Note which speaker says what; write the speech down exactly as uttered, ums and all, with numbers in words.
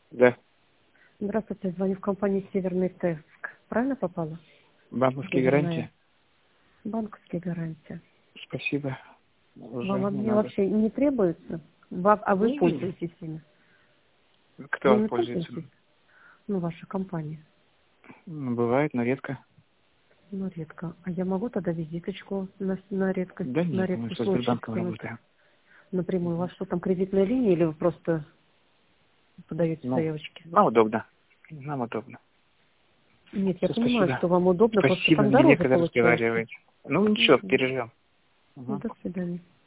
Speaker 1: Да.
Speaker 2: Здравствуйте, звоню в компанию «Северный Теск». Правильно попала?
Speaker 1: Банковские
Speaker 2: Северная.
Speaker 1: гарантии.
Speaker 2: Банковские гарантии.
Speaker 1: Спасибо. Уже
Speaker 2: Вам
Speaker 1: не
Speaker 2: они
Speaker 1: надо.
Speaker 2: вообще не требуются? Ва- А вы
Speaker 1: Не, не, не.
Speaker 2: пользуетесь ими? Вы
Speaker 1: Кто
Speaker 2: ими
Speaker 1: пользуется?
Speaker 2: пользуетесь? Ну, ваша компания.
Speaker 1: Ну, бывает, но редко.
Speaker 2: Ну, редко. А я могу тогда визиточку на, на редкость,
Speaker 1: Да
Speaker 2: на
Speaker 1: нет, мы
Speaker 2: редкий
Speaker 1: со
Speaker 2: случай
Speaker 1: Сбербанком
Speaker 2: скинуть
Speaker 1: работаем.
Speaker 2: напрямую? У вас что там, кредитная линия, или вы просто подаете
Speaker 1: Ну,
Speaker 2: заявочки?
Speaker 1: нам удобно. Нам удобно.
Speaker 2: Нет, я
Speaker 1: Все,
Speaker 2: понимаю,
Speaker 1: спасибо.
Speaker 2: что вам удобно, просто
Speaker 1: Спасибо,
Speaker 2: там
Speaker 1: мне
Speaker 2: дороже
Speaker 1: некогда
Speaker 2: получается.
Speaker 1: разговаривать. Ну, ничего,
Speaker 2: Мгм.
Speaker 1: переживем.
Speaker 2: Ну,
Speaker 1: Угу.
Speaker 2: до свидания.